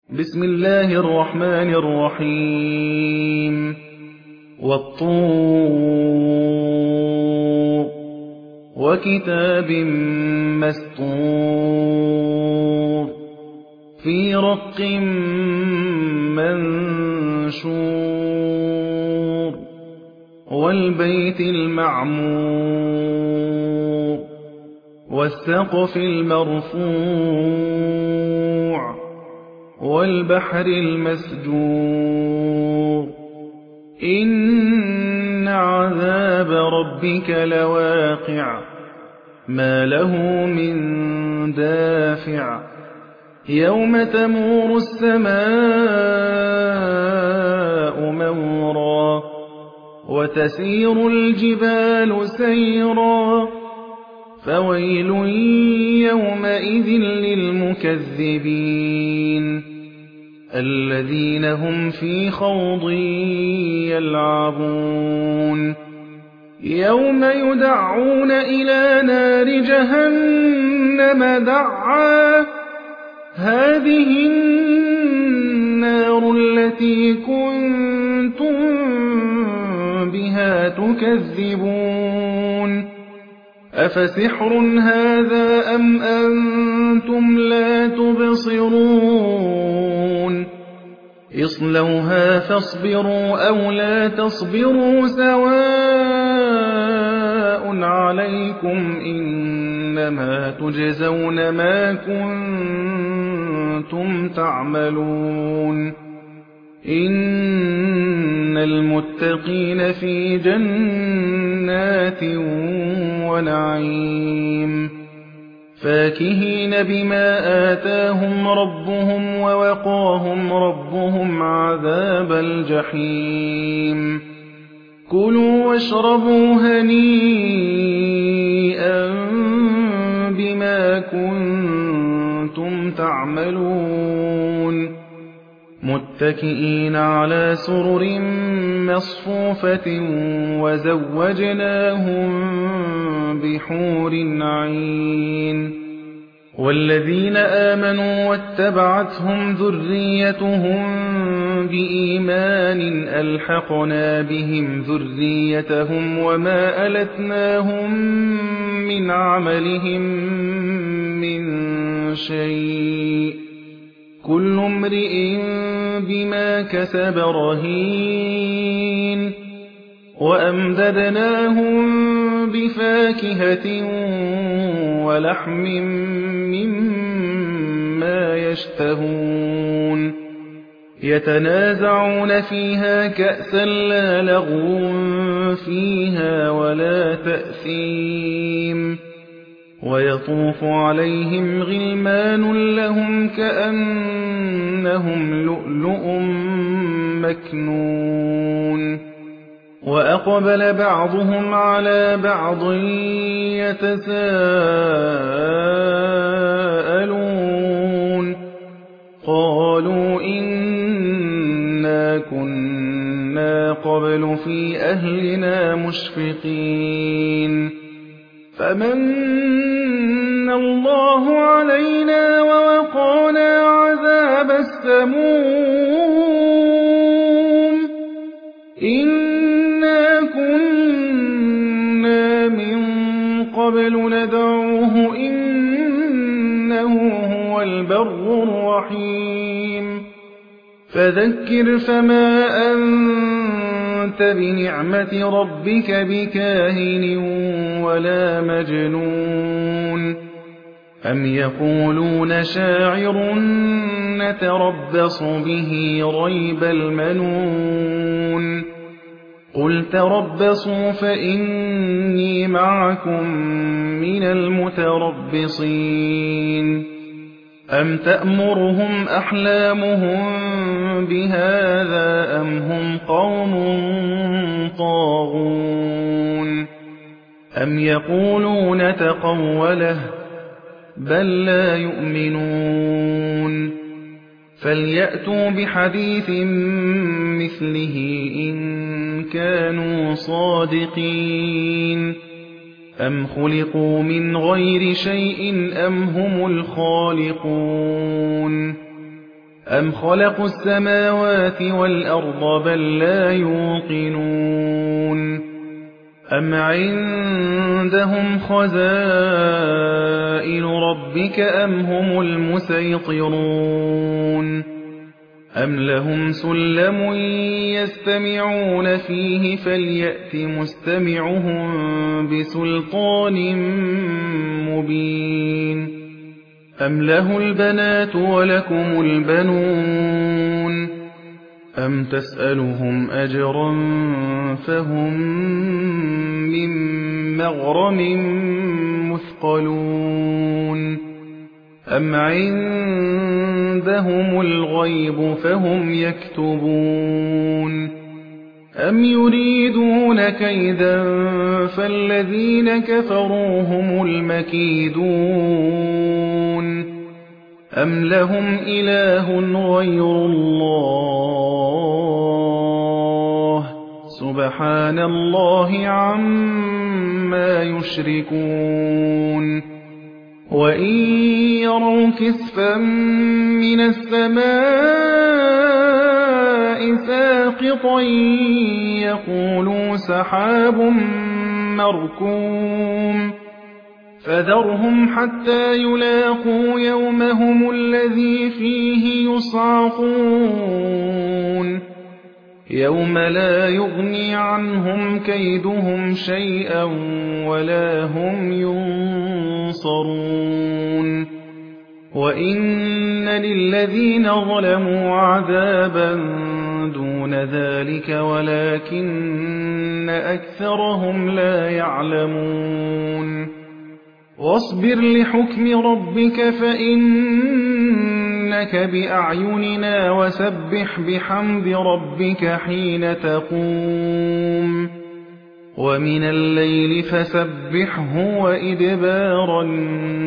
بسم الله الرحمن الرحيم والطور وكتاب مسطور في رق منشور والبيت المعمور والسقف المرفوع والبحر المسجور إن عذاب ربك لواقع ما له من دافع يوم تمور السماء مورا وتسير الجبال سيرا فويل يومئذ للمكذبين الذين هم في خوض يلعبون يوم يدعون إلى نار جهنم دعا هذه النار التي كنتم بها تكذبون أفسحر هذا أم أنتم لا تبصرون اصلوها فاصبروا أو لا تصبروا سواء عليكم إنما تجزون ما كنتم تعملون إن المتقين في جنات ونعيم فاكهين بما آتاهم ربهم ووقاهم ربهم عذاب الجحيم كلوا واشربوا هنيئا بما كنتم تعملون متكئين على سرر مصفوفة وزوجناهم بحور عين والذين آمنوا واتبعتهم ذريتهم بإيمان ألحقنا بهم ذريتهم وما ألتناهم من عملهم من شيء كل امرئ بما كسب رهين وأمددناهم بفاكهة ولحم مما يشتهون يتنازعون فيها كأسا لا لغو فيها ولا تأثيم ويطوف عليهم غلمان لهم كأنهم لؤلؤ مكنون وأقبل بعضهم على بعض يتساءلون قالوا إنا كنا قبل في أهلنا مشفقين فمن الله علينا ووقانا عذاب السموم إنا كنا من قبل ندعوه إنه هو البر الرحيم فذكر فما أنت بنعمة ربك بكاهن ولا مجنون أم يقولون شاعر نتربص به ريب المنون قل تربصوا فإني معكم من المتربصين أم تأمرهم أحلامهم بهذا أم هم قوم طاغون أم يقولون تقوله بل لا يؤمنون فليأتوا بحديث مثله إن كانوا صادقين أم خلقوا من غير شيء أم هم الخالقون أَمْ خَلَقُوا السَّمَاوَاتِ وَالْأَرْضَ بَل لَّا يُوقِنُونَ أَمْ عِندَهُمْ خَزَائِنُ رَبِّكَ أَمْ هُمُ الْمُصَيْطِرُونَ أَمْ لَهُمْ سُلَّمٌ يَسْتَمِعُونَ فِيهِ فَلْيَأْتِ مُسْتَمِعُهُم بِسُلْطَانٍ مُّبِينٍ أَمْ لَهُ الْبَنَاتُ وَلَكُمُ الْبَنُونَ أَمْ تَسْأَلُهُمْ أَجْرًا فَهُم مِّن مَّغْرَمٍ مُّثْقَلُونَ أَمْ عِندَهُمُ الْغَيْبُ فَهُمْ يَكْتُبُونَ أَمْ يُرِيدُونَ كَيْدًا فَالَّذِينَ كَفَرُوا هُمُ الْمَكِيدُونَ أَمْ لَهُمْ إِلَٰهٌ غَيْرُ اللَّهِ سُبْحَانَ اللَّهِ عَمَّا يُشْرِكُونَ وَإِن يَرَوْا كِسْفًا مِّنَ السَّمَاءِ سَاقِطًا يَقُولُوا سَحَابٌ مَّرْكُومٌ فَذَرْهُمْ حَتَّىٰ يُلَاقُوا يَوْمَهُمُ الَّذِي فِيهِ يُصْعَقُونَ يَوْمَ لَا يُغْنِي عَنْهُمْ كَيْدُهُمْ شَيْئًا وَلَا هُمْ يُنصَرُونَ وَإِنَّ لِلَّذِينَ ظَلَمُوا عَذَابًا دُونَ ذَٰلِكَ وَلَٰكِنَّ أَكْثَرَهُمْ لَا يَعْلَمُونَ وَاصْبِرْ لِحُكْمِ رَبِّكَ فَإِنَّكَ بِأَعْيُنِنَا وَسَبِّحْ بِحَمْدِ رَبِّكَ حِينَ تَقُومُ وَمِنَ اللَّيْلِ فَسَبِّحْهُ وَإِدْبَارَ النُّجُومِ